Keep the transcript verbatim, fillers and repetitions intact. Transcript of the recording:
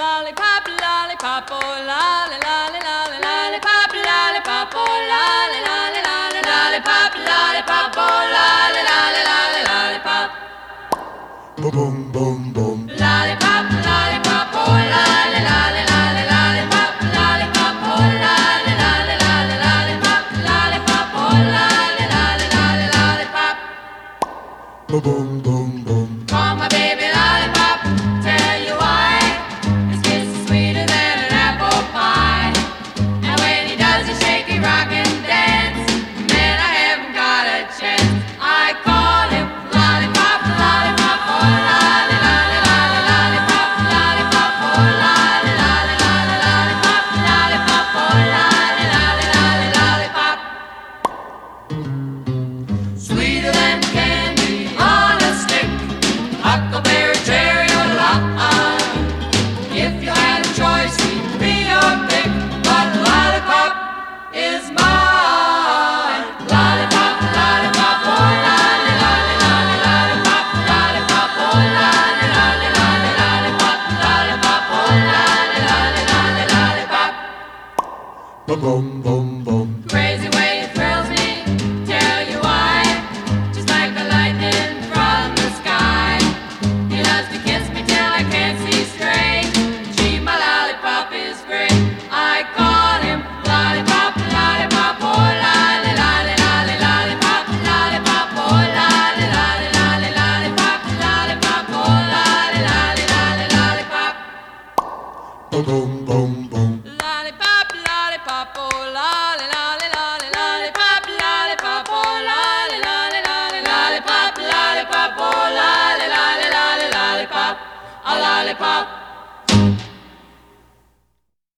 lollipop, lollipop, oh lolly, lolly, lolly, lollipop, lollipop, oh lolly, lolly, lolly, lollipop, lollipop, oh lolly, lolly, lolly, lollipop. Boom, boom, boom, boom. Lollipop, lollipop, oh lolly, lolly, lolly, lollipop, lollipop, oh lolly, lolly, lolly, lollipop, lollipop, oh lolly, lolly, lolly, lollipop. Boom, boom, boom, boom. Call my baby lollipop, tell you why. His kiss is sweeter than an apple pie. And when he does a shaky rock and dance, man, I haven't got a chance. I call him lollipop, lollipop, oh lolly, lolly, lolly, lollipop, lollipop, oh lolly, lolly, lolly, lollipop, lollipop, oh lolly, lolly, lolly, lollipop. Sweeter than candy on a stick, huckleberry, cherry, or lime. If you had a choice, he'd be your pick, but lollipop is mine. Lollipop, lollipop, oh lolly, lolly, lolly, lollipop, lollipop, oh lolly, lolly, lolly, lollipop, lollipop, oh lolly, lolly, lolly, lollipop. Boom, boom, boom, boom. Crazy way it thrills me, tell you why. Just like the lightning from the sky. He loves to kiss me till I can't see straight. Gee, my lollipop is great. I call him lollipop, lollipop, oh lolly, lolly, lolly, lollipop, lollipop, oh lolly, lolly, lolly, lollipop, lollipop, oh lolly, lolly, lolly, lollipop. Boom, boom, boom, boom. Lollipop, lollipop, oh lolly, lolly, lolly, lollipop, lollipop, oh lolly, lolly, lolly, lollipop, lollipop, oh lolly, lolly, lolly, lollipop, a lollipop.